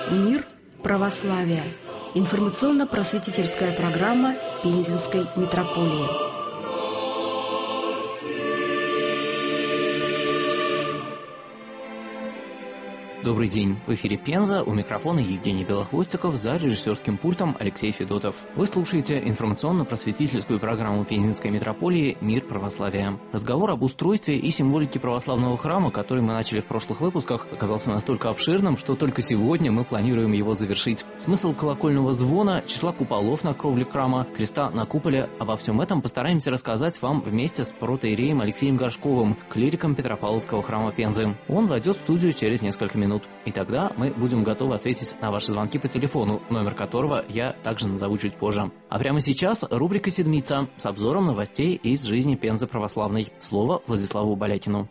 Мир православия. Информационно-просветительская программа Пензенской митрополии. Добрый день. В эфире Пенза, у микрофона Евгений Белохвостиков, за режиссерским пультом Алексей Федотов. Вы слушаете информационно-просветительскую программу Пензенской митрополии «Мир православия». Разговор об устройстве и символике православного храма, который мы начали в прошлых выпусках, оказался настолько обширным, что только сегодня мы планируем его завершить. Смысл колокольного звона, числа куполов на кровле храма, креста на куполе — обо всем этом постараемся рассказать вам вместе с протоиереем Алексеем Горшковым, клириком Петропавловского храма Пензы. Он войдет в студию через несколько минут. И тогда мы будем готовы ответить на ваши звонки по телефону, номер которого я также назову чуть позже. А прямо сейчас рубрика «Седмица» с обзором новостей из жизни Пензы православной. Слово Владиславу Балякину.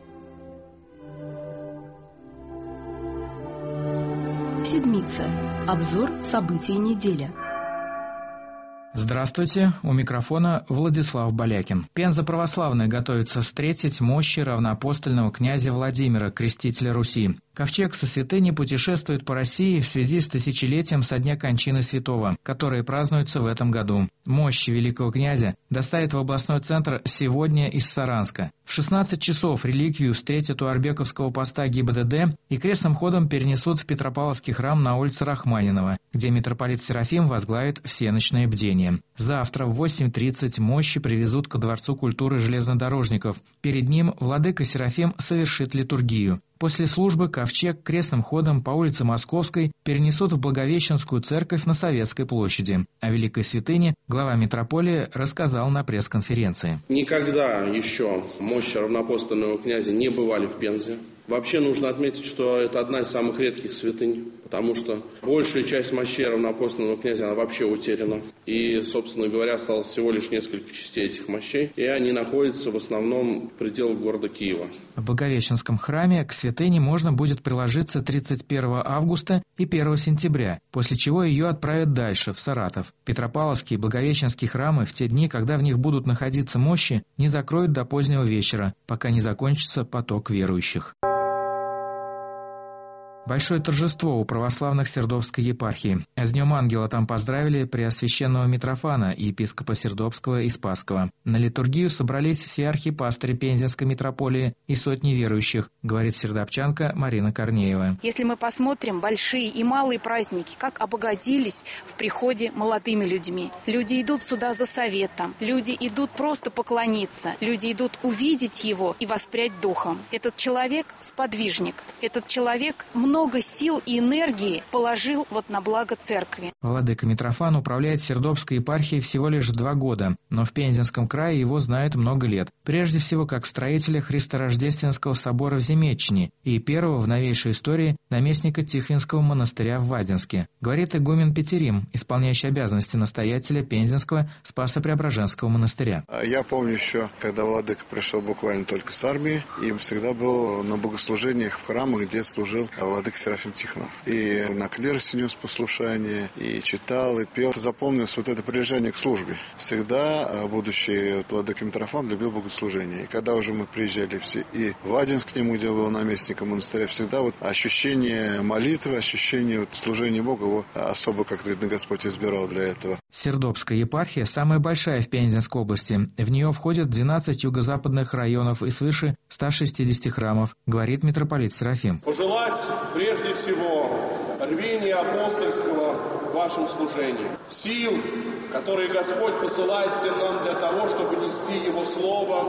Седмица. Обзор событий недели. Здравствуйте, у микрофона Владислав Балякин. Пенза православная готовится встретить мощи равноапостольного князя Владимира, крестителя Руси. Ковчег со святыней путешествует по России в связи с тысячелетием со дня кончины святого, которое празднуется в этом году. Мощи великого князя доставят в областной центр сегодня из Саранска. В 16 часов реликвию встретят у Арбековского поста ГИБДД и крестным ходом перенесут в Петропавловский храм на улице Рахманинова, где митрополит Серафим возглавит всеночное бдение. Завтра в 8:30 мощи привезут ко Дворцу культуры железнодорожников. Перед ним владыка Серафим совершит литургию. После службы ковчег крестным ходом по улице Московской перенесут в Благовещенскую церковь на Советской площади. О великой святыне глава митрополии рассказал на пресс-конференции. Никогда еще мощи равноапостольного князя не бывали в Пензе. Вообще нужно отметить, что это одна из самых редких святынь, потому что большая часть мощей равноапостольного князя она вообще утеряна. И, собственно говоря, осталось всего лишь несколько частей этих мощей, и они находятся в основном в пределах города Киева. В Благовещенском храме к святыне можно будет приложиться 31 августа и 1 сентября, после чего ее отправят дальше, в Саратов. Петропавловские и Благовещенские храмы в те дни, когда в них будут находиться мощи, не закроют до позднего вечера, пока не закончится поток верующих. Большое торжество у православных Сердобской епархии. С Днем Ангела там поздравили преосвященного Митрофана и епископа Сердобского и Спасского. На литургию собрались все архипастыри Пензенской митрополии и сотни верующих, говорит сердобчанка Марина Корнеева. Если мы посмотрим большие и малые праздники, как обогатились в приходе молодыми людьми. Люди идут сюда за советом, люди идут просто поклониться, люди идут увидеть его и воспрять духом. Этот человек – сподвижник, этот человек много сил и энергии положил на благо церкви. Владыка Митрофан управляет Сердобской епархией всего лишь 2 года, но в Пензенском крае его знают много лет. Прежде всего как строителя Христорождественского собора в Земетчине и первого в новейшей истории наместника Тихвинского монастыря в Вадинске, говорит игумен Петерим, исполняющий обязанности настоятеля Пензенского Спасо-Преображенского монастыря. Я помню еще, когда владыка пришел буквально только с армии, и всегда был на богослужениях в храмах, где служил владыка Серафим Тихонов. И на клиросе нес послушание, и читал, и пел. Запомнилось это прилежание к службе. Всегда будущий владыка Митрофан любил богослужение. И когда уже мы приезжали все и в Вадинск к нему, где был наместником монастыря, всегда ощущение молитвы, ощущение служения Богу его особо как-то Господь избирал для этого. Сердобская епархия самая большая в Пензенской области. В нее входят 12 юго-западных районов и свыше 160 храмов, говорит митрополит Серафим. Пожелать прежде всего рвения апостольского в вашем служении, сил, которые Господь посылает всем нам для того, чтобы нести Его Слово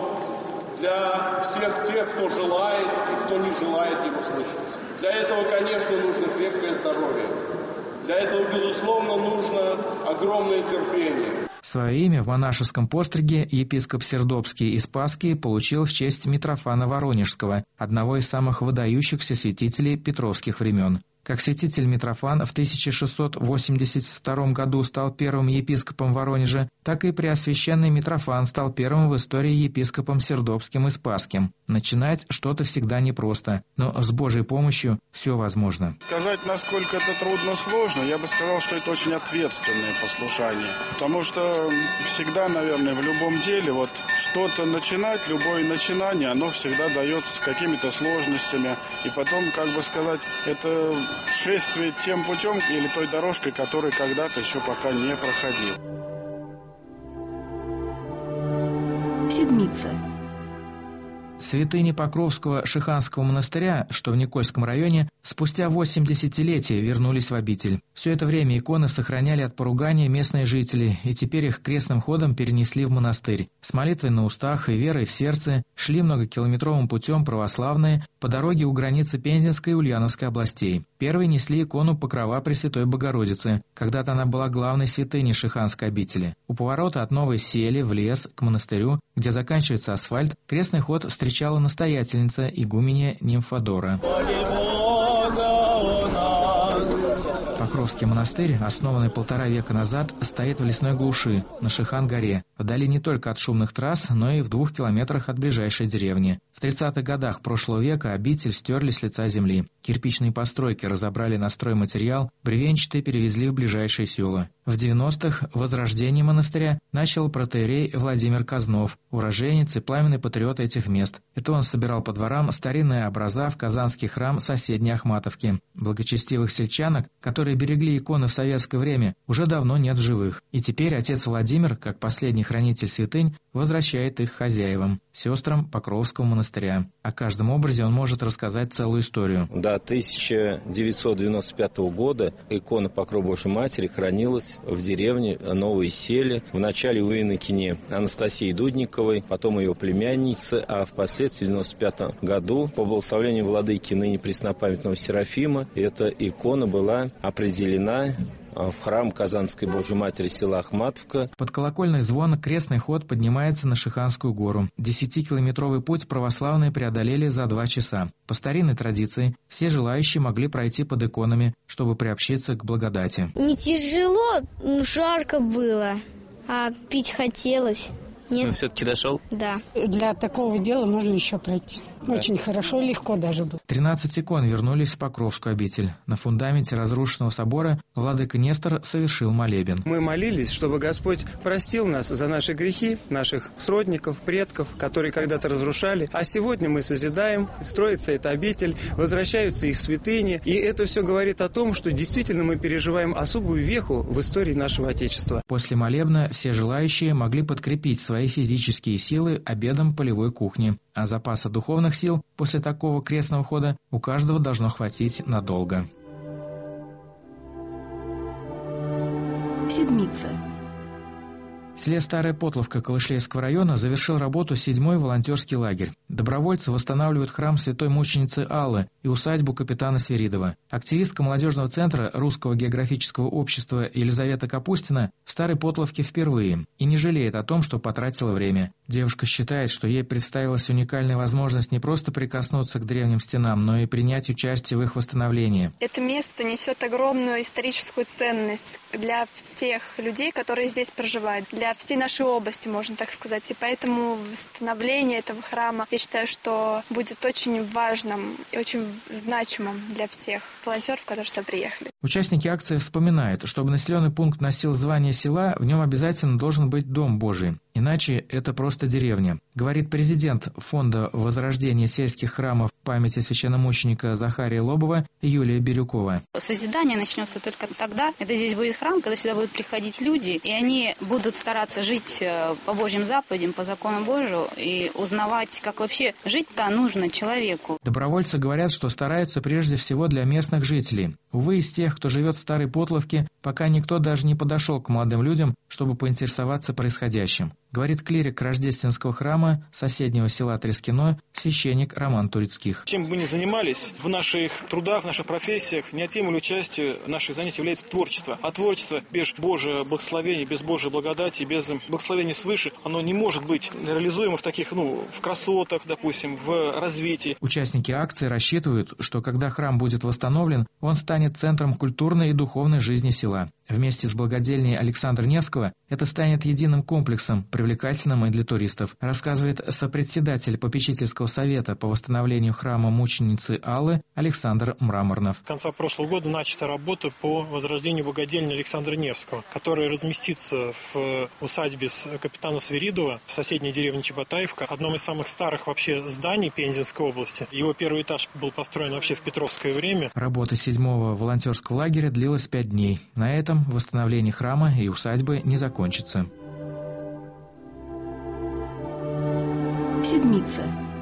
для всех тех, кто желает и кто не желает Его слышать. Для этого, конечно, нужно крепкое здоровье. Для этого, безусловно, нужно огромное терпение. Свое имя в монашеском постриге епископ Сердобский и Спасский получил в честь Митрофана Воронежского, одного из самых выдающихся святителей петровских времен. Как святитель Митрофан в 1682 году стал первым епископом Воронежа, так и Преосвященный Митрофан стал первым в истории епископом Сердобским и Спасским. Начинать что-то всегда непросто, но с Божьей помощью все возможно. Сказать, насколько это трудно, сложно, я бы сказал, что это очень ответственное послушание. Потому что всегда, наверное, в любом деле, вот что-то начинать, любое начинание, оно всегда дается с какими-то сложностями. И потом, как бы сказать, это шествие тем путем или той дорожкой, которой когда-то еще пока не проходил. Седмица. Святыни Покровского Шиханского монастыря, что в Никольском районе, спустя 8 десятилетий вернулись в обитель. Все это время иконы сохраняли от поругания местные жители, и теперь их крестным ходом перенесли в монастырь. С молитвой на устах и верой в сердце шли многокилометровым путем православные по дороге у границы Пензенской и Ульяновской областей. Первые несли икону Покрова Пресвятой Богородицы. Когда-то она была главной святыней Шиханской обители. У поворота от Новой Сели в лес к монастырю, где заканчивается асфальт, крестный ход встречала настоятельница игуменья Нимфодора. Покровский монастырь, основанный 1,5 века назад, стоит в лесной глуши, на Шихан-горе, вдали не только от шумных трасс, но и в 2 километрах от ближайшей деревни. В 30-х годах прошлого века обитель стерли с лица земли. Кирпичные постройки разобрали на стройматериал, бревенчатые перевезли в ближайшие села. В 90-х возрождение монастыря начал протоиерей Владимир Казнов, уроженец и пламенный патриот этих мест. Это он собирал по дворам старинные образа в Казанский храм соседней Ахматовки. Благочестивых сельчанок, которые берегли иконы в советское время, уже давно нет в живых. И теперь отец Владимир, как последний хранитель святынь, возвращает их хозяевам, сестрам Покровского монастыря. О каждом образе он может рассказать целую историю. До 1995 года икона Покрова Божьей Матери хранилась в деревне Новые Сели. Вначале у инокини Анастасии Дудниковой, потом ее племянницы, а впоследствии в 1995 году по благословению владыки ныне преснопамятного Серафима эта икона была определена в храм Казанской Божьей Матери села Ахматовка. Под колокольный звон крестный ход поднимается на Шиханскую гору. 10-километровый путь православные преодолели за 2 часа. По старинной традиции, все желающие могли пройти под иконами, чтобы приобщиться к благодати. Не тяжело, жарко было, а пить хотелось. Нет. Но все-таки дошел? Да. Для такого дела нужно еще пройти. Да. Очень хорошо, легко даже было. 13 икон вернулись в Покровскую обитель. На фундаменте разрушенного собора владыка Нестор совершил молебен. Мы молились, чтобы Господь простил нас за наши грехи, наших сродников, предков, которые когда-то разрушали. А сегодня мы созидаем, строится эта обитель, возвращаются их святыни. И это все говорит о том, что действительно мы переживаем особую веху в истории нашего Отечества. После молебна все желающие могли подкрепить свои физические силы обедом полевой кухни, а запаса духовных сил после такого крестного хода у каждого должно хватить надолго. Седмица. В селе Старая Потловка Калышлейского района завершил работу 7-й волонтерский лагерь. Добровольцы восстанавливают храм святой мученицы Аллы и усадьбу капитана Свиридова. Активистка молодежного центра Русского географического общества Елизавета Капустина в Старой Потловке впервые и не жалеет о том, что потратила время. Девушка считает, что ей представилась уникальная возможность не просто прикоснуться к древним стенам, но и принять участие в их восстановлении. Это место несет огромную историческую ценность для всех людей, которые здесь проживают, для всей нашей области, можно так сказать. И поэтому восстановление этого храма, я считаю, что будет очень важным и очень значимым для всех волонтеров, которые сюда приехали. Участники акции вспоминают, чтобы населенный пункт носил звание села, в нем обязательно должен быть Дом Божий. Иначе это просто деревня. Говорит президент Фонда возрождения сельских храмов памяти священномученика Захария Лобова Юлия Бирюкова. Созидание начнется только тогда, когда здесь будет храм, когда сюда будут приходить люди, и они будут стараться жить по Божьим заповедям, по закону Божию, и узнавать, как вообще жить-то нужно человеку. Добровольцы говорят, что стараются прежде всего для местных жителей. Увы, из тех, кто живет в Старой Потловке, пока никто даже не подошел к молодым людям, чтобы поинтересоваться происходящим. Говорит клирик Рождественского храма соседнего села Трескино, священник Роман Турецких. Чем бы мы ни занимались, в наших трудах, в наших профессиях, неотъемлемой частью наших занятий является творчество. А творчество без Божьего благословения, без Божьей благодати, без благословения свыше, оно не может быть реализуемо в таких, в красотах, допустим, в развитии. Участники акции рассчитывают, что когда храм будет восстановлен, он станет центром культурной и духовной жизни села. Вместе с благодельней Александра Невского это станет единым комплексом, привлекательным и для туристов, рассказывает сопредседатель попечительского совета по восстановлению храма мученицы Аллы Александр Мраморнов. С конца прошлого года начата работа по возрождению богадельни Александра Невского, которая разместится в усадьбе капитана Свиридова в соседней деревне Чеботаевка, одном из самых старых вообще зданий Пензенской области. Его первый этаж был построен вообще в Петровское время. Работа 7-го волонтерского лагеря длилась 5 дней. На этом восстановление храма и усадьбы не закончится. Седмица.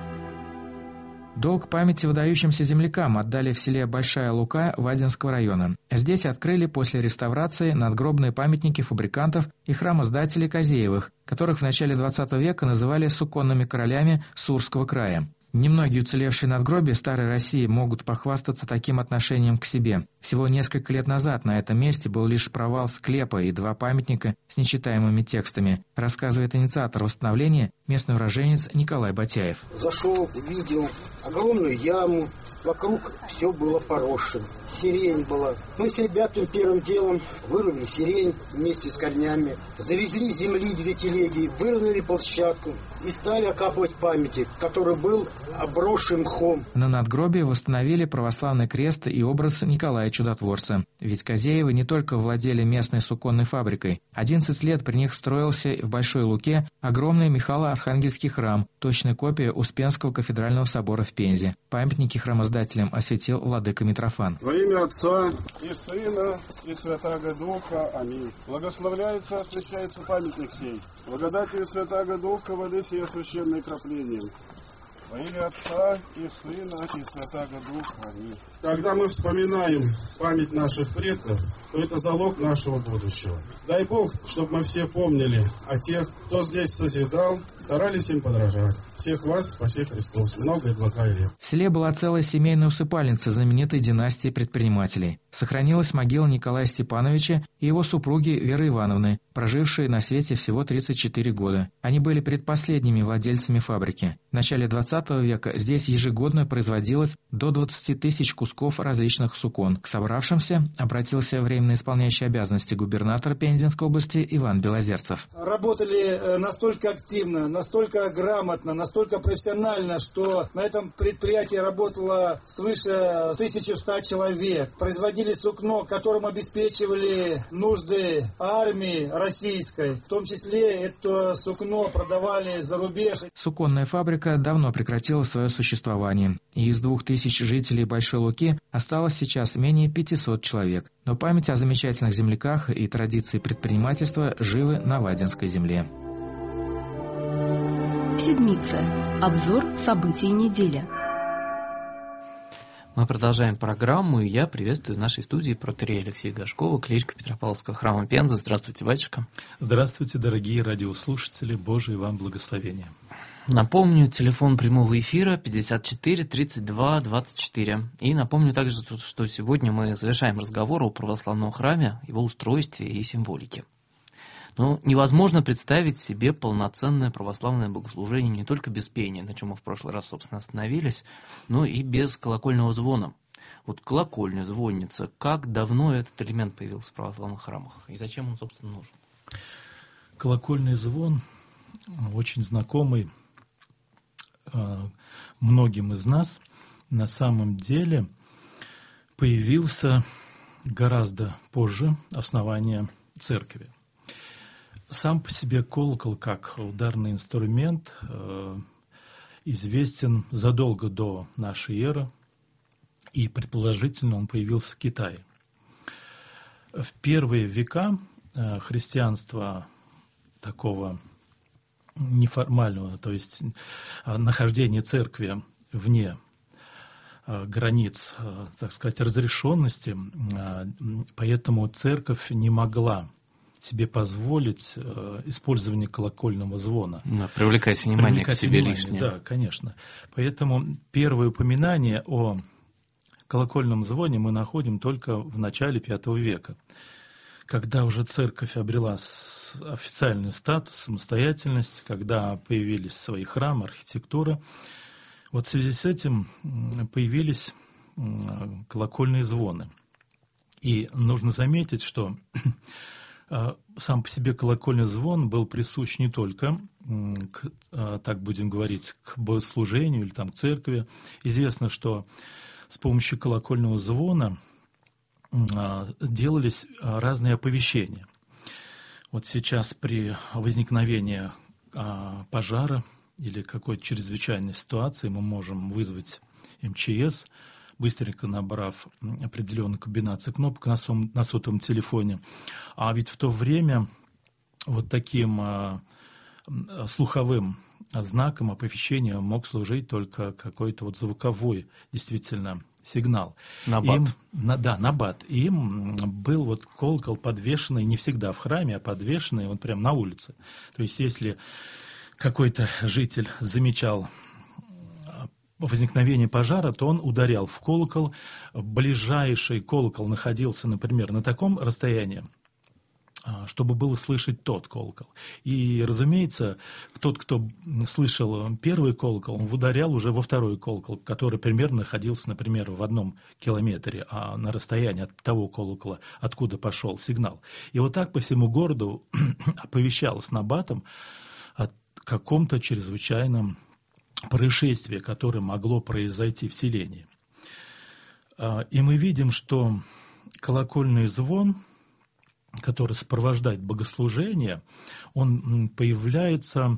Долг памяти выдающимся землякам отдали в селе Большая Лука Вадинского района. Здесь открыли после реставрации надгробные памятники фабрикантов и храмоздателей Козеевых, которых в начале 20 века называли суконными королями Сурского края. Немногие уцелевшие надгробия старой России могут похвастаться таким отношением к себе. Всего несколько лет назад на этом месте был лишь провал склепа и 2 памятника с нечитаемыми текстами, рассказывает инициатор восстановления, местный уроженец Николай Батяев. Зашел, увидел огромную яму, вокруг все было поросшено, сирень была. Мы с ребятами первым делом вырубили сирень вместе с корнями, завезли с земли 2 телеги, выровняли площадку и стали окапывать памятник, который был обросшим мхом. На надгробии восстановили православный крест и образ Николая Чудотворца. Ведь Козеевы не только владели местной суконной фабрикой. 11 лет при них строился в Большой Луке огромный Михаило-Архангельский храм, точная копия Успенского кафедрального собора в Пензе. Памятники храмоздателям осветил владыка Митрофан. Во имя Отца и Сына и Святаго Духа. Аминь. Благословляется, освящается памятник сей. Благодатью Святаго Духа воды сие священное краплением. Во имя Отца и Сына и Святаго Духа. Аминь. Когда мы вспоминаем память наших предков, то это залог нашего будущего. Дай Бог, чтобы мы все помнили о тех, кто здесь созидал, старались им подражать. Всех вас спаси Христос. Много и благая лет. В селе была целая семейная усыпальница знаменитой династии предпринимателей. Сохранилась могила Николая Степановича и его супруги Веры Ивановны, прожившие на свете всего 34 года. Они были предпоследними владельцами фабрики. В начале 20 века здесь ежегодно производилось до 20 тысяч кусков различных сукон. К собравшимся обратился временно исполняющий обязанности губернатора Пензенской области Иван Белозерцев. Работали настолько активно, настолько грамотно, настолько профессионально, что на этом предприятии работало свыше 1100 человек. Производили сукно, которым обеспечивали нужды армии российской. В том числе это сукно продавали за рубеж. Суконная фабрика давно прекратила свое существование. И из 2000 жителей Большой Луки осталось сейчас менее 500 человек. Но память о замечательных земляках и традиции предпринимательства живы на Вадинской земле. Седмица. Обзор событий недели. Мы продолжаем программу, и я приветствую в нашей студии протоиерея Алексея Гашкова, клирика Петропавловского храма Пензы. Здравствуйте, батюшка. Здравствуйте, дорогие радиослушатели. Божие вам благословения. Напомню, телефон прямого эфира 54 32 24. И напомню также, что сегодня мы завершаем разговор о православном храме, его устройстве и символике. Но невозможно представить себе полноценное православное богослужение не только без пения, на чем мы в прошлый раз, собственно, остановились, но и без колокольного звона. Вот колокольня, звонница, как давно этот элемент появился в православных храмах и зачем он, собственно, нужен? Колокольный звон, очень знакомый многим из нас, на самом деле появился гораздо позже основания церкви. Сам по себе колокол, как ударный инструмент, известен задолго до нашей эры, и предположительно он появился в Китае. В первые века христианства такого неформального, то есть нахождение церкви вне границ, так сказать, разрешенности, поэтому церковь не могла себе позволить использование колокольного звона. Да, привлекать внимание к себе лишнее. Да, конечно. Поэтому первое упоминание о колокольном звоне мы находим только в начале V века, когда уже церковь обрела официальный статус, самостоятельность, когда появились свои храмы, архитектура. Вот в связи с этим появились колокольные звоны. И нужно заметить, что сам по себе колокольный звон был присущ не только так будем говорить, к богослужению или там, к церкви. Известно, что с помощью колокольного звона делались разные оповещения. Вот сейчас при возникновении пожара или какой-то чрезвычайной ситуации мы можем вызвать МЧС, быстренько набрав определенную комбинацию кнопок на сотовом телефоне. А ведь в то время вот таким слуховым знаком оповещения мог служить только какой-то вот звуковой действительно сигнал. Набат. Набат. Им был вот колокол подвешенный не всегда в храме, а подвешенный вот прямо на улице. То есть если какой-то житель замечал возникновение пожара, то он ударял в колокол. Ближайший колокол находился, например, на таком расстоянии, чтобы было слышать тот колокол. И, разумеется, тот, кто слышал первый колокол, он ударял уже во второй колокол, который примерно находился, например, в 1 километре, а на расстоянии от того колокола, откуда пошел сигнал. И вот так по всему городу оповещалось набатом о каком-то чрезвычайном происшествии, которое могло произойти в селении. И мы видим, что колокольный звон, который сопровождает богослужение, он появляется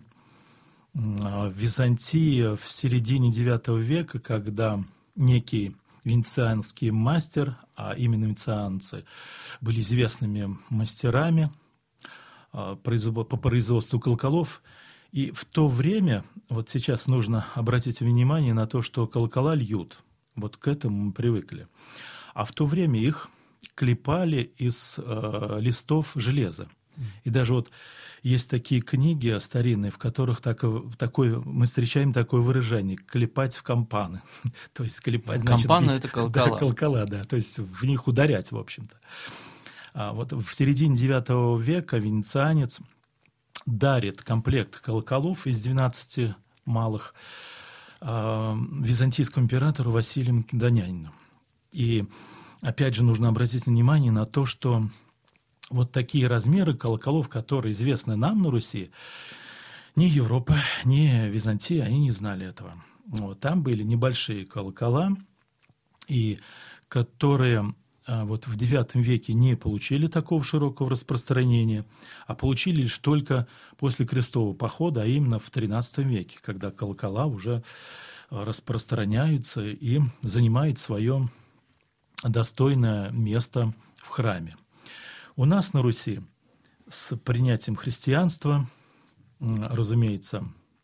в Византии в середине IX века, когда некий венецианский мастер, а именно венецианцы были известными мастерами по производству колоколов. И в то время, вот сейчас нужно обратить внимание на то, что колокола льют. Вот к этому мы привыкли. А в то время их клепали из листов железа. И даже вот есть такие книги старинные, в которых мы встречаем такое выражение — клепать в кампаны. То есть клепать, значит, кампаны — бить, это колокола. Да, колокола, да. То есть в них ударять, в общем-то. А вот в середине IX века венецианец дарит комплект колоколов из 12 малых византийскому императору Василию Македонянину. И опять же нужно обратить внимание на то, что вот такие размеры колоколов, которые известны нам на Руси, ни Европа, ни Византия, они не знали этого. Вот, там были небольшие колокола, и которые вот в IX веке не получили такого широкого распространения, а получили лишь только после крестового похода, а именно в XIII веке, когда колокола уже распространяются и занимают свое достойное место в храме. У нас на Руси с принятием христианства, разумеется,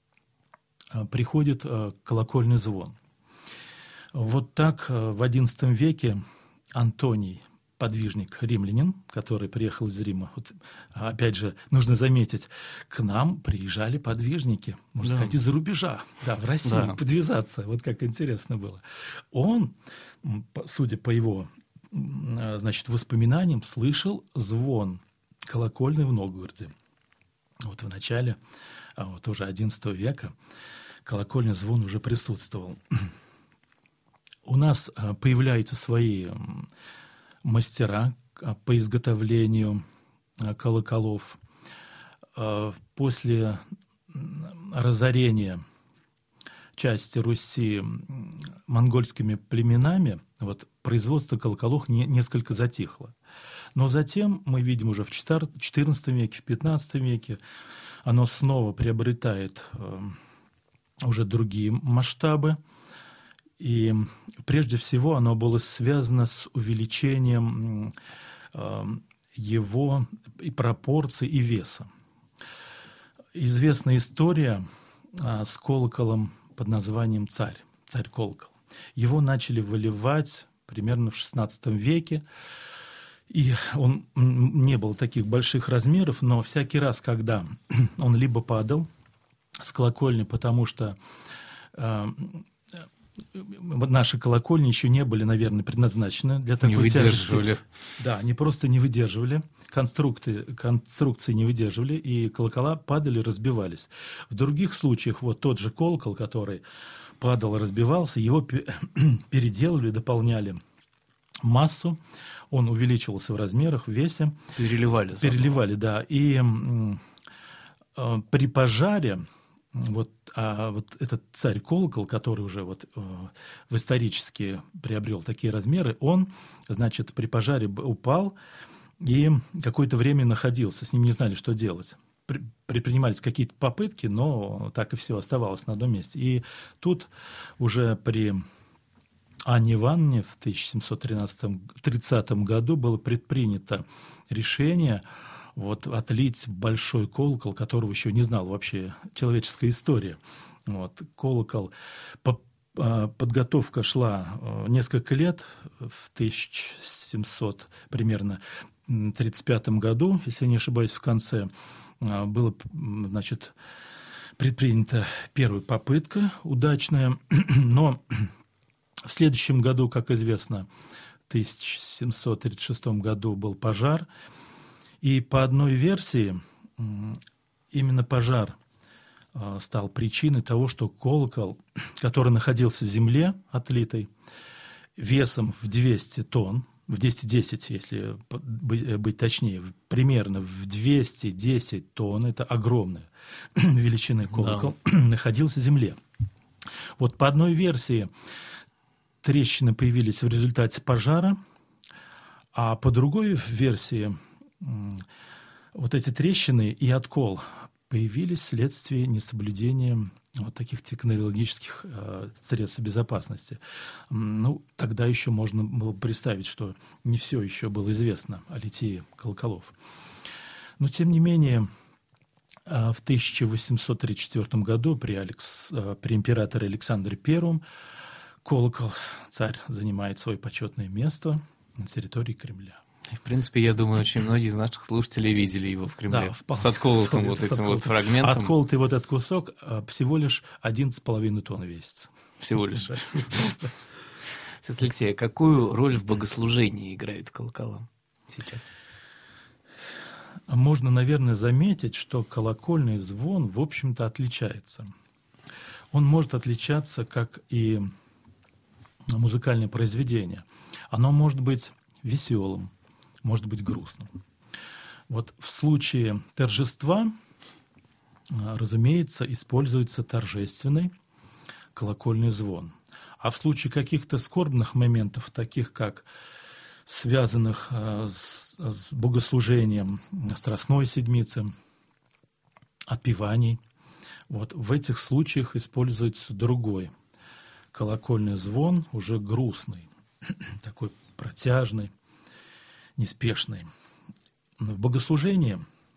приходит колокольный звон. Вот так в XI веке Антоний, подвижник римлянин, который приехал из Рима, вот, опять же, нужно заметить, к нам приезжали подвижники, можно сказать, из-за рубежа, в Россию подвязаться, вот как интересно было. Он, судя по его, значит, воспоминаниям, слышал звон колокольный в Новгороде. Вот в начале вот уже XI века колокольный звон уже присутствовал. У нас появляются свои мастера по изготовлению колоколов. После разорения части Руси монгольскими племенами вот, производство колоколов несколько затихло. Но затем мы видим уже в XIV веке, в XV веке оно снова приобретает уже другие масштабы. И прежде всего оно было связано с увеличением его и пропорций, и веса. Известна история с колоколом под названием царь-колокол. Его начали выливать примерно в XVI веке. И он не был таких больших размеров, но всякий раз, когда он либо падал с колокольни, потому что наши колокольни еще не были, наверное, предназначены для такой тяжести. Да, они просто не выдерживали, конструкции не выдерживали, и колокола падали, разбивались. В других случаях вот тот же колокол, который падал и разбивался, его переделывали, дополняли массу, он увеличивался в размерах, в весе. Переливали, да. И при пожаре вот этот царь-колокол, который уже в исторически приобрел такие размеры, он, значит, при пожаре упал и какое-то время находился, с ним не знали, что делать. Предпринимались какие-то попытки, но так и все оставалось на одном месте. И тут уже при Анне Ивановне в 1730 году было предпринято решение отлить большой колокол, которого еще не знала вообще человеческая история. Колокол, подготовка шла несколько лет, в 1700 примерно 1935 году, если я не ошибаюсь, в конце была, значит, предпринята первая попытка удачная, но в следующем году, как известно, в 1736 году был пожар, и по одной версии именно пожар стал причиной того, что колокол, который находился в земле отлитый, весом в 200 тонн, в 210, если быть точнее, примерно в 210 тонн, это огромная величины колокол, находился в земле. По одной версии трещины появились в результате пожара, а по другой версии эти трещины и откол появились вследствие несоблюдения таких технологических средств безопасности. Тогда еще можно было представить, что не все еще было известно о литии колоколов. Но, тем не менее, в 1834 году при императоре Александре I колокол, царь, занимает свое почетное место на территории Кремля. И, в принципе, я думаю, очень многие из наших слушателей видели его в Кремле. Да, с отколотым этим фрагментом. Отколотый этот кусок всего лишь 11,5 тонн весит. Всего лишь. Отец Алексей, какую роль в богослужении играют колокола сейчас? Можно, наверное, заметить, что колокольный звон, в общем-то, отличается. Он может отличаться, как и музыкальное произведение. Оно может быть веселым, может быть грустным. В случае торжества, разумеется, используется торжественный колокольный звон. А в случае каких-то скорбных моментов, таких как связанных с богослужением Страстной Седмицы, отпеваний, в этих случаях используется другой колокольный звон, уже грустный, такой протяжный, неспешный. В богослужении,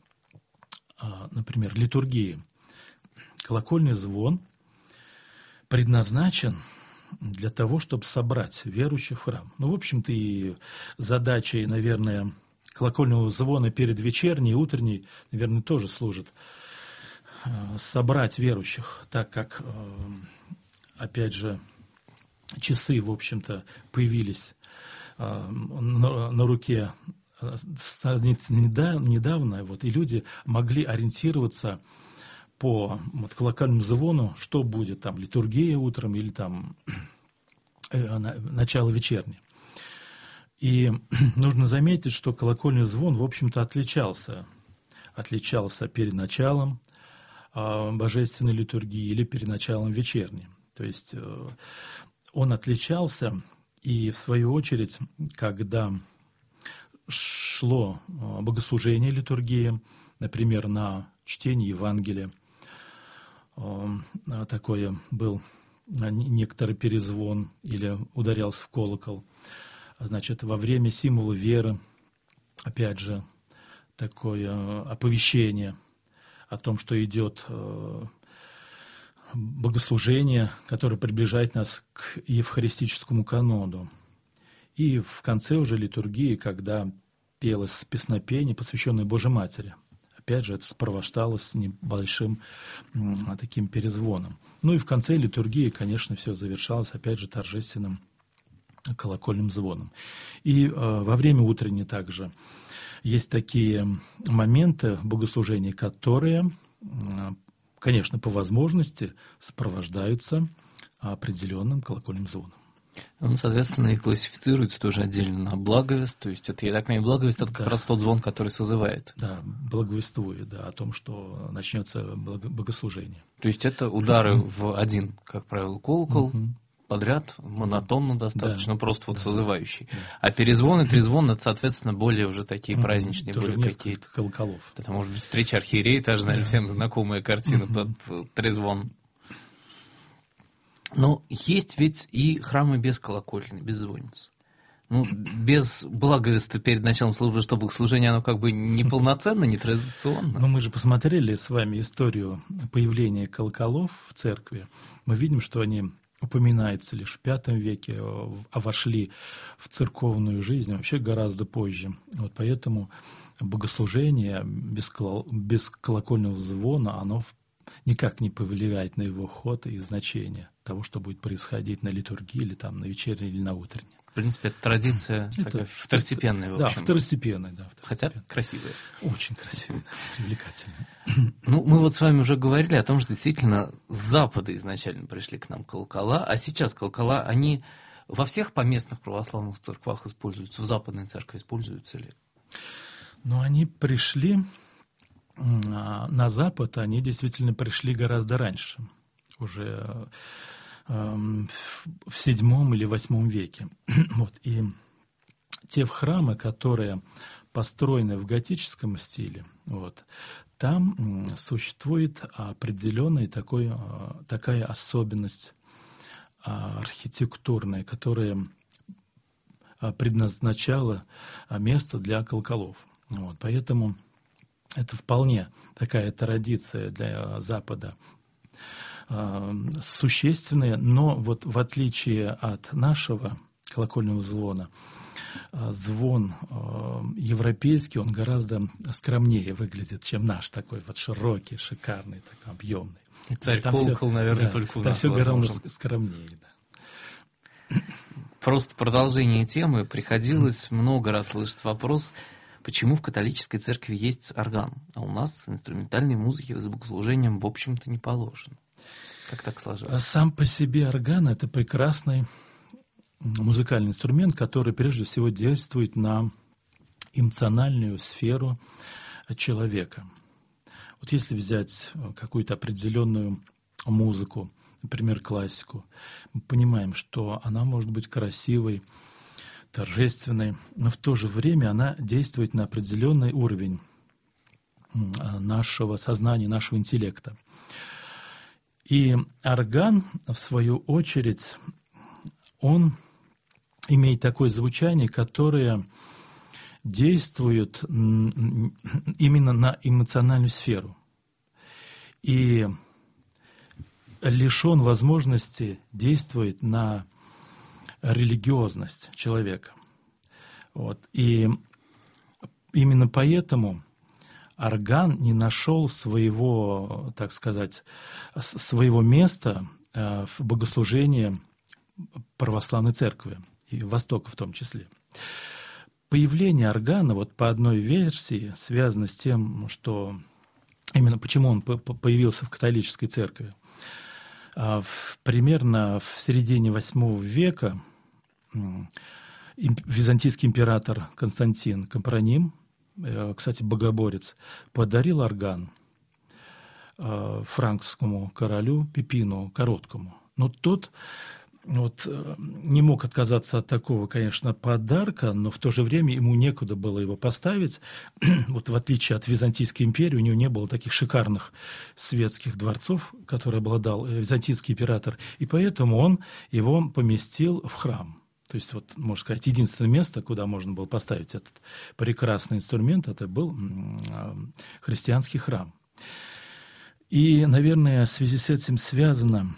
например, литургии, колокольный звон предназначен для того, чтобы собрать верующих в храм. В общем-то, и задачей, наверное, колокольного звона перед вечерней и утренней, наверное, тоже служит собрать верующих, так как, опять же, часы, в общем-то, появились на руке недавно, и люди могли ориентироваться по колокольному звону, что будет там, литургия утром или там начало вечерней. И нужно заметить, что колокольный звон, в общем-то, отличался перед началом божественной литургии или перед началом вечерней. То есть он отличался, и в свою очередь, когда шло богослужение литургии, например, на чтение Евангелия, такое был некоторый перезвон или ударялся в колокол. Значит, во время символа веры, опять же, такое оповещение о том, что идет богослужение, которое приближает нас к евхаристическому канону. И в конце уже литургии, когда пелось песнопение, посвященное Божьей Матери. Опять же, это сопровождалось с небольшим таким перезвоном. И в конце литургии, конечно, все завершалось, опять же, торжественным колокольным звоном. И во время утренней также есть такие моменты богослужения, которые, конечно, по возможности сопровождаются определенным колокольным звоном. Ну, соответственно, их классифицируется тоже отдельно на благовест, то есть это, я так понимаю, благовест — это как раз тот звон, который созывает. Да, благовествует, да, о том, что начнется богослужение. То есть это удары в один, как правило, колокол, подряд, монотонно достаточно, просто вот созывающий. А перезвон и трезвон — это, соответственно, более уже такие праздничные, тоже более какие-то колоколов. Это может быть встреча архиерея, тоже, наверное, всем знакомая картина под трезвон. Но есть ведь и храмы без колокольни, без звонниц. Ну, без благовеста перед началом службы, что богослужение, оно как бы неполноценно, не традиционно. Но мы же посмотрели с вами историю появления колоколов в церкви. Мы видим, что они упоминаются лишь в V веке, а вошли в церковную жизнь вообще гораздо позже. Вот поэтому богослужение без колокольного звона, оно никак не повлияет на его ход и значение того, что будет происходить на литургии или там на вечерней или на утренней. В принципе, это традиция такая второстепенная, в общем. Да, второстепенная, да. Хотя красивая. Очень красивая, привлекательная. Ну, мы вот с вами уже говорили о том, что действительно с Запада изначально пришли к нам колокола, а сейчас колокола, они во всех поместных православных церквах используются, в Западной церкви используются ли? Ну, они пришли на Запад, они действительно пришли гораздо раньше, уже в VII или VIII веке. Вот. И те храмы, которые построены в готическом стиле, вот, там существует определенная такая особенность архитектурная, которая предназначала место для колоколов. Вот. Поэтому это вполне такая традиция для Запада существенная, но вот в отличие от нашего колокольного звона, звон европейский, он гораздо скромнее выглядит, чем наш, такой вот широкий, шикарный, такой объемный. И царь-колокол, наверное, только у нас все гораздо скромнее. Да. Просто продолжение темы. Приходилось много раз слышать вопрос, почему в католической церкви есть орган, а у нас инструментальной музыки с богослужением, в общем-то, не положено. Как так сложилось? Сам по себе орган — это прекрасный музыкальный инструмент, который прежде всего действует на эмоциональную сферу человека. Вот если взять какую-то определенную музыку, например, классику, мы понимаем, что она может быть красивой, торжественной, но в то же время она действует на определенный уровень нашего сознания, нашего интеллекта. И орган, в свою очередь, он имеет такое звучание, которое действует именно на эмоциональную сферу и лишен возможности действовать на религиозность человека. Вот. И именно поэтому орган не нашел своего, так сказать, своего места в богослужении православной церкви, и Востока в том числе. Появление органа, вот по одной версии, связано с тем, что именно почему он появился в католической церкви. Примерно в середине VIII века византийский император Константин Компроним, кстати, богоборец, подарил орган франкскому королю Пипину Короткому. Но тот не мог отказаться от такого, конечно, подарка, но в то же время ему некуда было его поставить. Вот в отличие от Византийской империи, у него не было таких шикарных светских дворцов, которые обладал византийский император, и поэтому он его поместил в храм. То есть, вот, можно сказать, единственное место, куда можно было поставить этот прекрасный инструмент, это был христианский храм. И, наверное, в связи с этим связано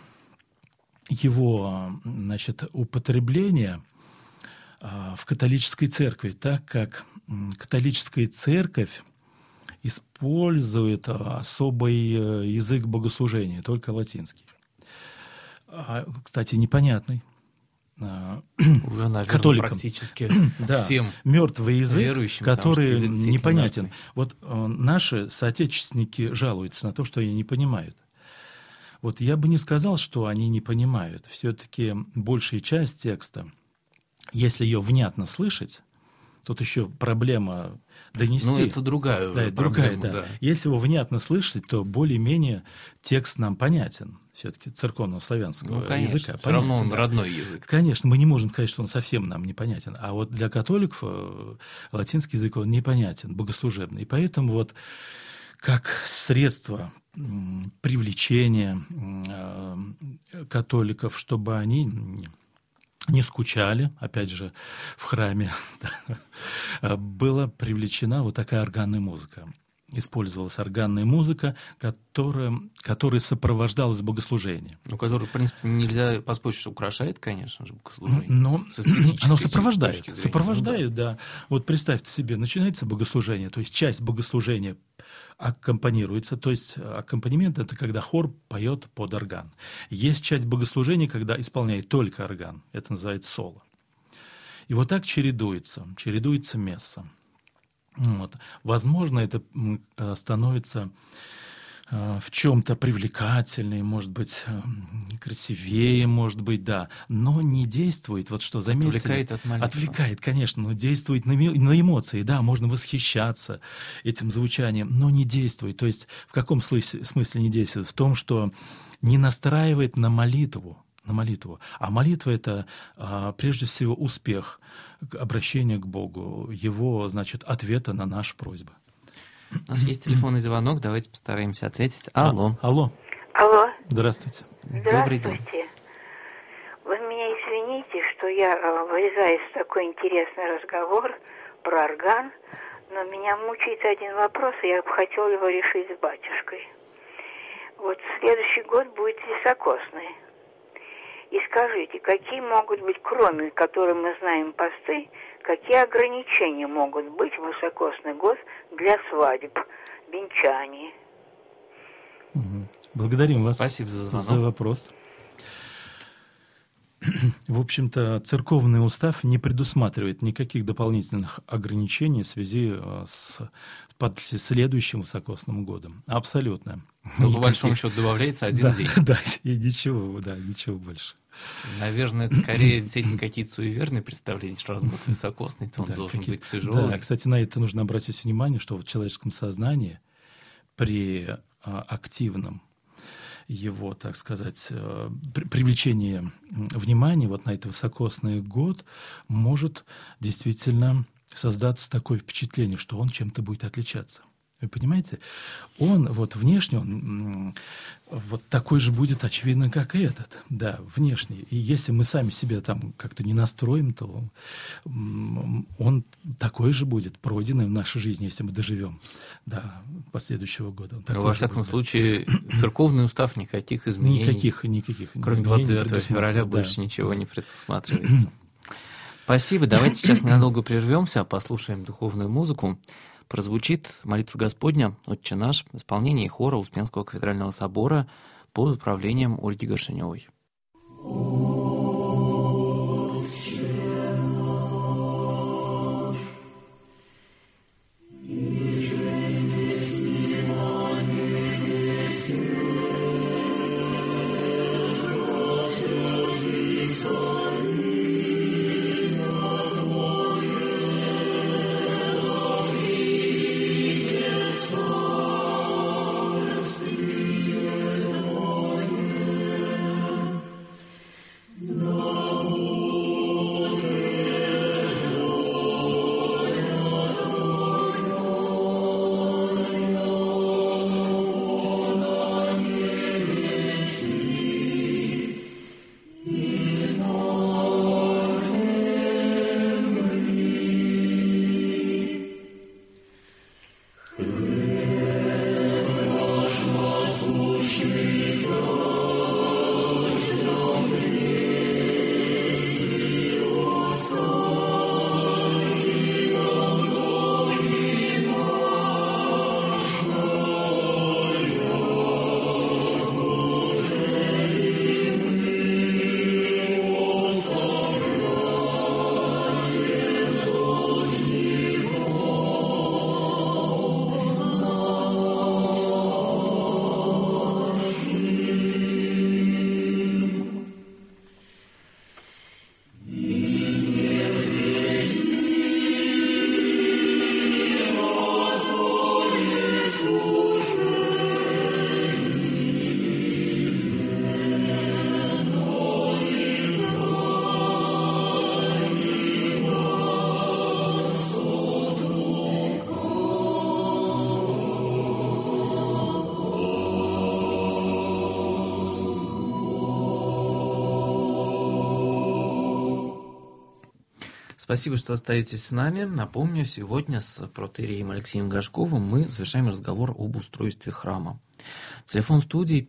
его, употребление в католической церкви, так как католическая церковь использует особый язык богослужения, только латинский. Кстати, непонятный. Уже, наверное, католикам. Практически да, всем мертвый язык, верующим, который непонятен. Вот наши соотечественники жалуются на то, что они не понимают. Вот я бы не сказал, что они не понимают. Все-таки большая часть текста, если ее внятно слышать, тут еще проблема донести. Ну, это другая уже проблема, да. Если его внятно слышать, то более-менее текст нам понятен. Все-таки церковного славянского языка. Все равно он родной язык. Конечно, мы не можем сказать, что он совсем нам непонятен. А вот для католиков латинский язык он непонятен, богослужебный. И поэтому вот как средство привлечения католиков, чтобы они не скучали, опять же, в храме, была привлечена вот такая органная музыка. Использовалась органная музыка, которая сопровождалась богослужением. Ну, которую, в принципе, нельзя поспорить, что украшает, конечно же, богослужение. Но оно сопровождает, да. Вот представьте себе, начинается богослужение, то есть часть богослужения аккомпанируется, то есть аккомпанемент — это когда хор поет под орган. Есть часть богослужения, когда исполняет только орган, это называется соло. И вот так чередуется месса. Вот. Возможно, это становится в чем-то привлекательнее, может быть, красивее, может быть, да, но не действует, вот что заметили. Отвлекает от молитвы. Отвлекает, конечно, но действует на эмоции, да, можно восхищаться этим звучанием, но не действует. То есть в каком смысле не действует? В том, что не настраивает на молитву. А молитва — это прежде всего успех, обращение к Богу, его, значит, ответа на наши просьбы. У нас есть телефонный звонок, давайте постараемся ответить. Алло. Алло. Здравствуйте. Добрый день. Вы меня извините, что я влезаю в такой интересный разговор про орган, но меня мучает один вопрос, и я бы хотела его решить с батюшкой. Вот следующий год будет високосный. И скажите, какие могут быть, кроме которых мы знаем посты, какие ограничения могут быть в высокосный год для свадеб, венчаний? Благодарим вас. Спасибо за звонок. За вопрос. В общем-то, церковный устав не предусматривает никаких дополнительных ограничений в связи с следующим высокосным годом. Абсолютно. Но по большому счету добавляется один день. Да, и ничего больше. Наверное, это скорее действительно какие-то суеверные представления, что раз год высокосный, то он должен быть тяжелый. Да, кстати, на это нужно обратить внимание, что в человеческом сознании при активном его, так сказать, привлечение внимания вот на этот высокосный год может действительно создаться такое впечатление, что он чем-то будет отличаться. Вы понимаете? Он вот внешне, он вот такой же будет, очевидно, как и этот. Да, внешний. И если мы сами себя там как-то не настроим, то он такой же будет пройденный в нашей жизни, если мы доживем до последующего года. Но во всяком случае, церковный устав никаких изменений. Никаких. Кроме 29 февраля больше ничего не предусматривается. Спасибо. Давайте сейчас ненадолго прервемся, послушаем духовную музыку. Прозвучит молитва Господня «Отче наш» в исполнении хора Успенского кафедрального собора под управлением Ольги Горшеневой. No. Спасибо, что остаетесь с нами. Напомню, сегодня с протоиереем Алексеем Горшковым мы завершаем разговор об устройстве храма. Телефон студии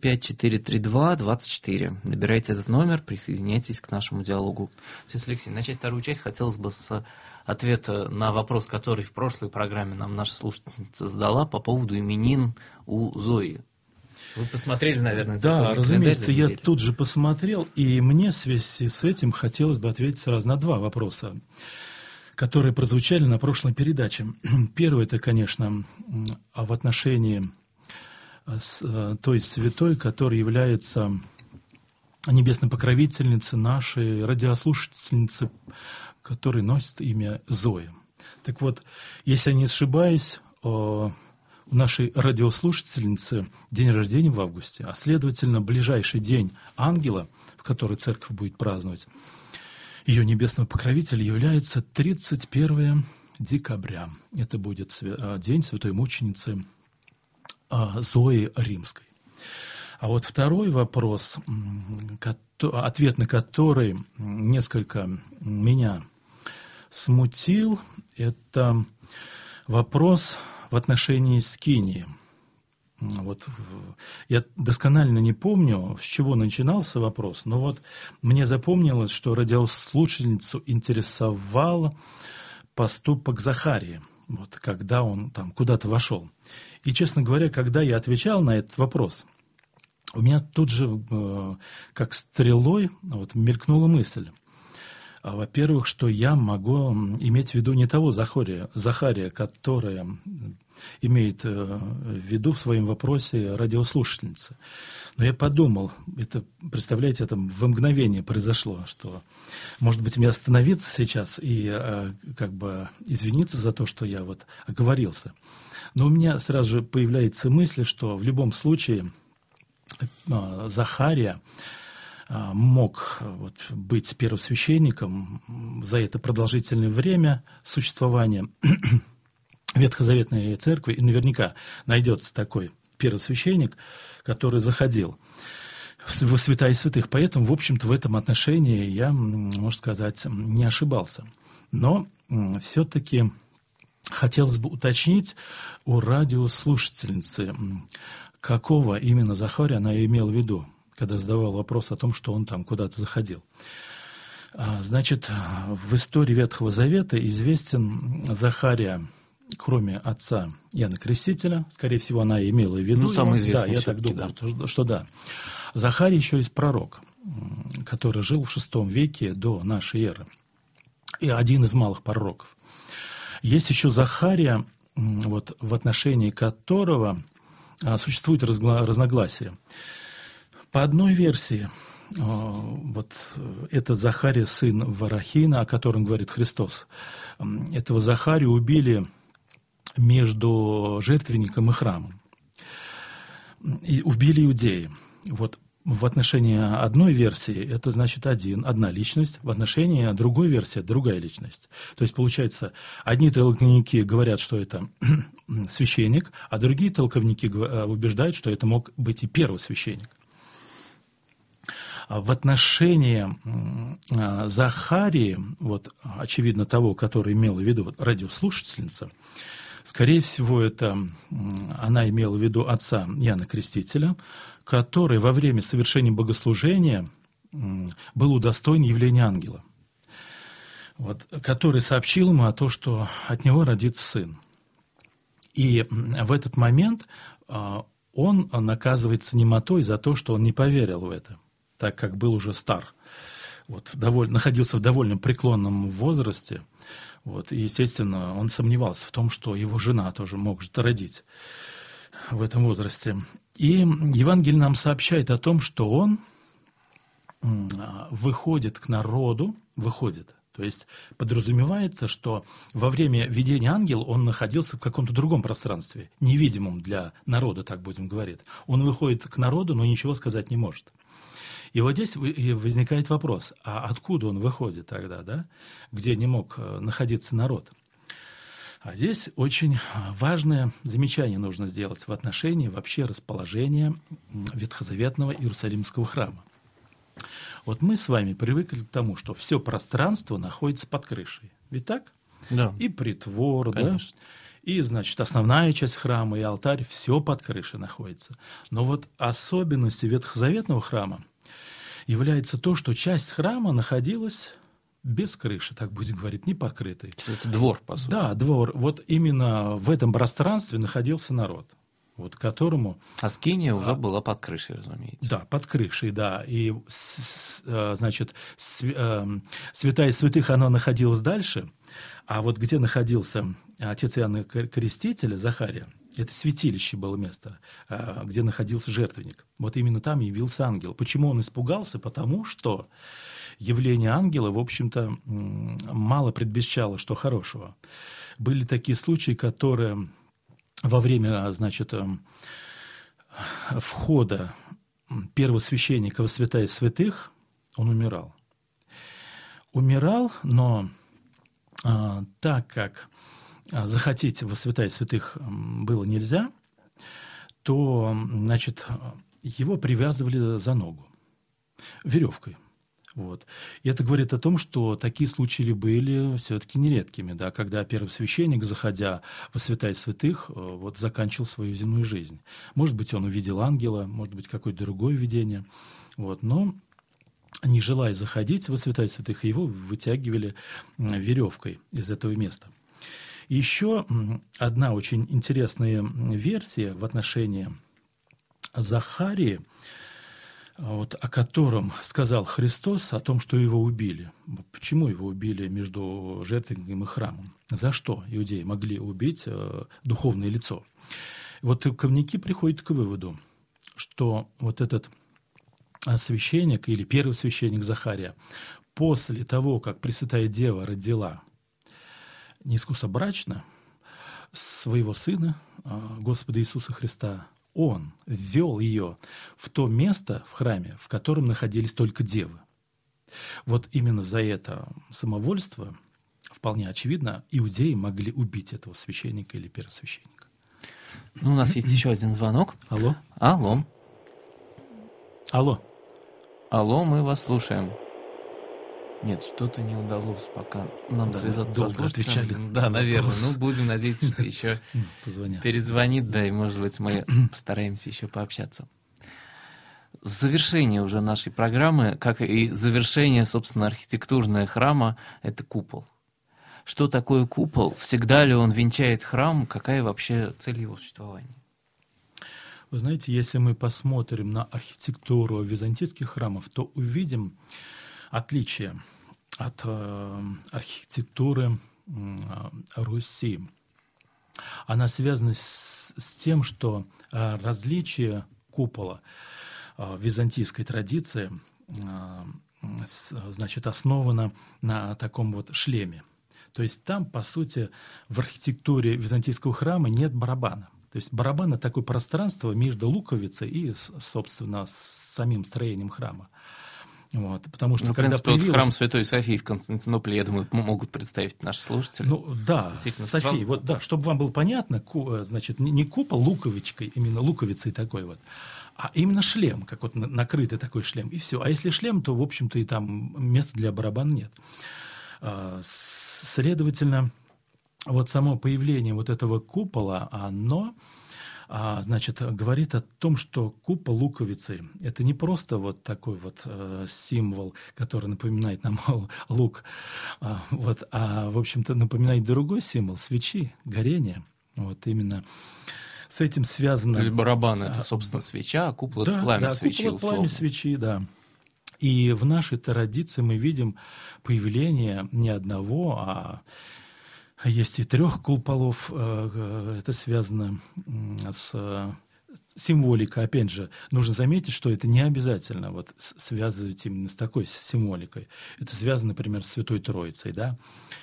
5432-24. Набирайте этот номер, присоединяйтесь к нашему диалогу. Сейчас, Алексей, начать вторую часть хотелось бы с ответа на вопрос, который в прошлой программе нам наша слушательница задала по поводу именин у Зои. Вы посмотрели, наверное, да, разумеется, я тут же посмотрел, и мне в связи с этим хотелось бы ответить сразу на два вопроса, которые прозвучали на прошлой передаче. Первый, это, конечно, в отношении той святой, которая является небесной покровительницей нашей радиослушательницы, которая носит имя Зоя. Так вот, если я не ошибаюсь, у нашей радиослушательницы день рождения в августе, а следовательно, ближайший день ангела, в который церковь будет праздновать, ее небесного покровителя, является 31 декабря. Это будет день святой мученицы Зои Римской. А вот второй вопрос, ответ на который несколько меня смутил, это вопрос в отношении скинии. Вот, я досконально не помню, с чего начинался вопрос, но вот мне запомнилось, что радиослушательницу интересовал поступок Захария, вот, когда он там куда-то вошел. И, честно говоря, когда я отвечал на этот вопрос, у меня тут же, как стрелой, вот, мелькнула мысль. Во-первых, что я могу иметь в виду не того Захария, который имеет в виду в своем вопросе радиослушательница. Но я подумал, это, представляете, это в мгновение произошло, что, может быть, мне остановиться сейчас и как бы извиниться за то, что я вот оговорился. Но у меня сразу же появляется мысль, что в любом случае Захария мог вот быть первосвященником за это продолжительное время существования Ветхозаветной церкви, и наверняка найдется такой первосвященник, который заходил в святая святых. Поэтому, в общем-то, в этом отношении я, можно сказать, не ошибался. Но все-таки хотелось бы уточнить у радиослушательницы, какого именно Захария она имела в виду, когда задавал вопрос о том, что он там куда-то заходил. Значит, в истории Ветхого Завета известен Захария, кроме отца Иоанна Крестителя, скорее всего, она имела в виду. Ну, самый известный. Да, я так думаю, что да. Захарий еще есть пророк, который жил в VI веке до нашей эры. И один из малых пророков. Есть еще Захария, вот, в отношении которого существует разногласие. По одной версии, вот это Захария, сын Варахина, о котором говорит Христос. Этого Захария убили между жертвенником и храмом. И убили иудеи. Вот в отношении одной версии это значит одна личность, в отношении другой версии другая личность. То есть получается, одни толковники говорят, что это священник, а другие толковники убеждают, что это мог быть и первосвященник. В отношении Захарии, вот, очевидно того, который имел в виду радиослушательница, скорее всего, это она имела в виду отца Иоанна Крестителя, который во время совершения богослужения был удостоен явления ангела, вот, который сообщил ему о том, что от него родится сын. И в этот момент он наказывается немотой за то, что он не поверил в это, так как был уже стар, вот, находился в довольно преклонном возрасте. Вот, и, естественно, он сомневался в том, что его жена тоже может родить в этом возрасте. И Евангелие нам сообщает о том, что он выходит к народу, то есть подразумевается, что во время видения ангела он находился в каком-то другом пространстве, невидимом для народа, так будем говорить. Он выходит к народу, но ничего сказать не может. И вот здесь возникает вопрос, а откуда он выходит тогда, да? Где не мог находиться народ? А здесь очень важное замечание нужно сделать в отношении вообще расположения ветхозаветного Иерусалимского храма. Вот мы с вами привыкли к тому, что все пространство находится под крышей. Ведь так? Да. И притвор, конечно. Да? И, значит, основная часть храма, и алтарь, все под крышей находится. Но вот особенностью ветхозаветного храма является то, что часть храма находилась без крыши, так будем говорить, не покрытой. Это двор, по сути. Да, двор. Вот именно в этом пространстве находился народ, вот которому... А скиния уже была под крышей, разумеется. Да, под крышей, да. И, значит, святая святых, она находилась дальше, а вот где находился отец Иоанна Крестителя, Захария, это святилище было место, где находился жертвенник. Вот именно там явился ангел. Почему он испугался? Потому что явление ангела, в общем-то, мало предвещало, что хорошего. Были такие случаи, которые во время, значит, входа первосвященника во святая святых, он умирал. Умирал, но так как захотеть во святая святых было нельзя, то, значит, его привязывали за ногу веревкой. Вот. И это говорит о том, что такие случаи были все-таки нередкими, да, когда первосвященник, заходя во святая святых, вот, заканчивал свою земную жизнь. Может быть, он увидел ангела, может быть, какое-то другое видение. Вот. Но, не желая заходить во святая святых, его вытягивали веревкой из этого места. И еще одна очень интересная версия в отношении Захарии, вот, о котором сказал Христос, о том, что его убили. Почему его убили между жертвенником и храмом? За что иудеи могли убить духовное лицо? Вот ковники приходят к выводу, что вот этот священник или первый священник Захария после того, как Пресвятая Дева родила неискусобрачно своего сына, Господа Иисуса Христа, он ввел ее в то место в храме, в котором находились только девы. Вот именно за это самовольство, вполне очевидно, иудеи могли убить этого священника или первосвященника. Ну, у нас есть еще один звонок. Алло. Алло. Алло. Алло, мы вас слушаем. Нет, что-то не удалось пока нам связаться со слушателем. Да, наверное. Ну, будем надеяться, что еще перезвонит, да, и, может быть, мы постараемся еще пообщаться. Завершение уже нашей программы, как и завершение, собственно, архитектурного храма, это купол. Что такое купол? Всегда ли он венчает храм? Какая вообще цель его существования? Вы знаете, если мы посмотрим на архитектуру византийских храмов, то увидим отличие от архитектуры Руси. Она связана с тем, что различие купола в византийской традиции, значит, основано на таком вот шлеме. То есть там, по сути, в архитектуре византийского храма нет барабана. То есть барабан — это такое пространство между луковицей и, собственно, с самим строением храма. Вот, потому что, когда появилась... храм Святой Софии в Константинополе, я думаю, могут представить наши слушатели. Ну да, София, вот да, чтобы вам было понятно, значит, не купол луковичкой, именно луковицей такой вот, а именно шлем, как вот накрытый такой шлем, и все. А если шлем, то, в общем-то, и там места для барабана нет. Следовательно, вот само появление вот этого купола, оно... значит, говорит о том, что купол луковицы – это не просто вот такой вот символ, который напоминает нам лук, вот, а, в общем-то, напоминает другой символ – свечи, горения. Вот именно с этим связано… То есть барабан – это, собственно, свеча, а купол – это пламя свечи, купол – пламя свечи, да. И в нашей традиции мы видим появление не одного, а есть и 3 куполов. Это связано с символикой. Опять же, нужно заметить, что это не обязательно вот связывать именно с такой символикой. Это связано, например, с Святой Троицей, да?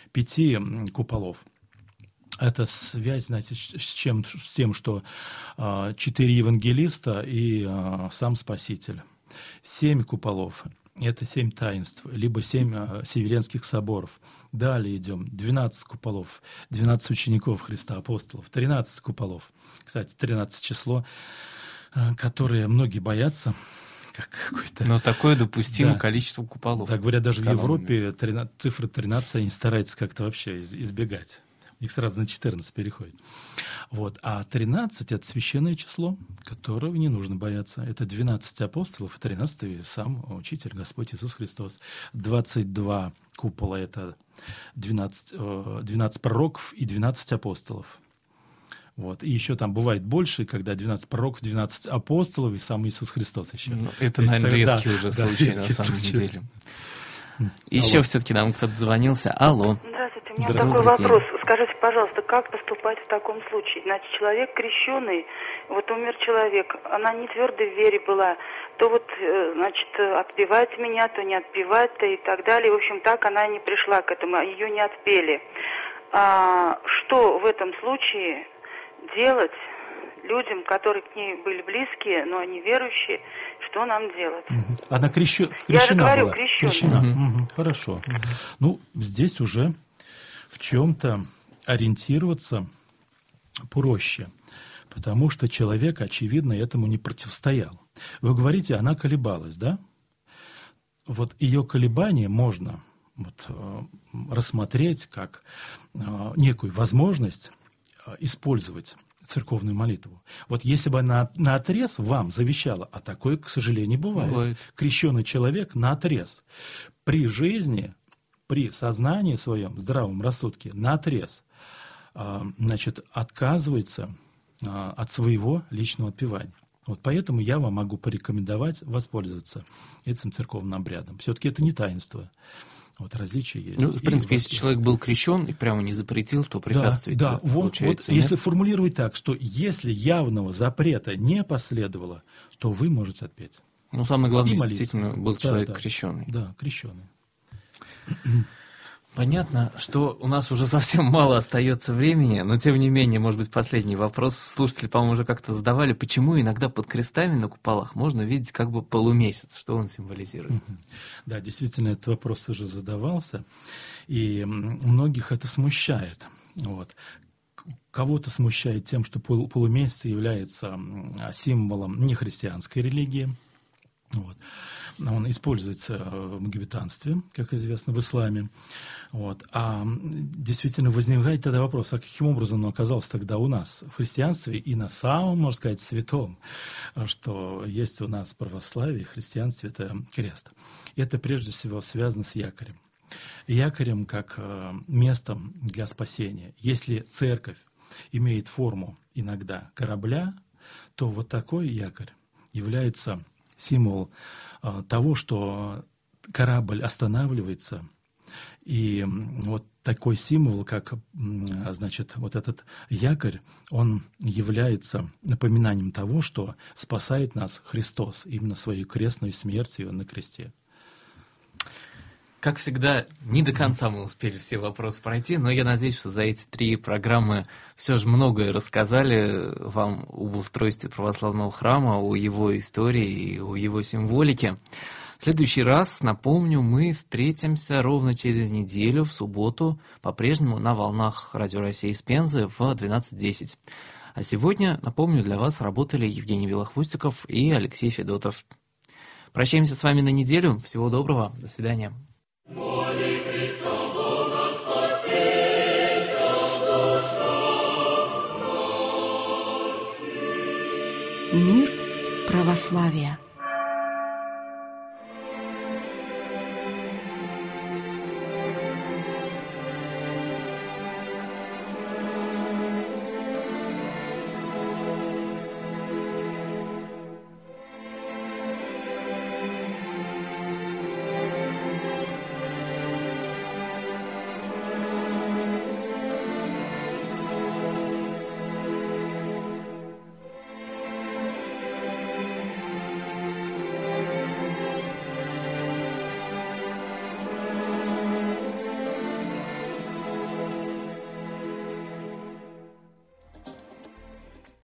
5 куполов. Это связь, знаете, с тем, что 4 евангелиста и сам Спаситель. 7 куполов – это 7 таинств, либо 7 северенских соборов. Далее идем. 12 куполов, 12 учеников Христа, апостолов, 13 куполов. Кстати, 13 число, которое многие боятся, какое-то... Но такое допустимо Да. количество куполов. Да, говорят, даже в канонами. Европе цифры 13 они стараются как-то вообще избегать. У них сразу на 14 переходит. Вот. А 13 – это священное число, которого не нужно бояться. Это 12 апостолов, и 13 сам Учитель, Господь Иисус Христос. 22 купола – это 12 пророков и 12 апостолов. Вот. И еще там бывает больше, когда 12 пророков, 12 апостолов и сам Иисус Христос еще. Ну, это, наверное, редкий уже случай, на самом деле. Еще все-таки нам кто-то звонился. Алло. Здравствуйте, у меня такой вопрос. Скажите, пожалуйста, как поступать в таком случае? Значит, человек крещеный, вот умер человек, она не твердой в вере была, то вот, значит, отпевать меня, то не отпевать-то и так далее. В общем, так она не пришла к этому, ее не отпели. Что в этом случае делать людям, которые к ней были близкие, но они верующие, что нам делать? Она крещена Я же говорю, была. крещена. Хорошо. Ну, здесь уже в чем-то ориентироваться проще, потому что человек, очевидно, этому не противостоял. Вы говорите, она колебалась, да? Вот ее колебания можно рассмотреть как некую возможность использовать церковную молитву. Вот если бы она наотрез вам завещала, а такое, к сожалению, бывает. Крещеный человек наотрез при жизни, при сознании своем, здравом рассудке, наотрез, значит, отказывается от своего личного отпевания. Вот поэтому я вам могу порекомендовать воспользоваться этим церковным обрядом. Все-таки это не таинство. Вот различия есть. Ну, в принципе, если человек был крещен и прямо не запретил, то препятствовать получается, вот если формулировать так, что если явного запрета не последовало, то вы можете отпеть. Ну, самое главное, действительно, был человек крещенный. Да, крещенный. Понятно, что у нас уже совсем мало остается времени, но тем не менее, может быть, последний вопрос. Слушатели, по-моему, уже как-то задавали, почему иногда под крестами на куполах можно видеть как бы полумесяц, что он символизирует? Да, действительно, этот вопрос уже задавался, и многих это смущает. Вот. Кого-то смущает тем, что полумесяц является символом нехристианской религии. Вот. Он используется в магометанстве, как известно, в исламе. Вот. А действительно возникает тогда вопрос, а каким образом он оказался тогда у нас в христианстве и на самом, можно сказать, святом, что есть у нас православие, христианстве, это крест. И это прежде всего связано с якорем. Якорем как местом для спасения. Если церковь имеет форму иногда корабля, то вот такой якорь является символ того, что корабль останавливается, и вот такой символ, как, значит, вот этот якорь, он является напоминанием того, что спасает нас Христос именно своей крестной смертью на кресте. Как всегда, не до конца мы успели все вопросы пройти, но я надеюсь, что за эти 3 программы все же многое рассказали вам об устройстве православного храма, о его истории и о его символике. В следующий раз, напомню, мы встретимся ровно через неделю, в субботу, по-прежнему на волнах Радио России из Пензы в 12:10. А сегодня, напомню, для вас работали Евгений Белохвостиков и Алексей Федотов. Прощаемся с вами на неделю. Всего доброго. До свидания. Мир православия.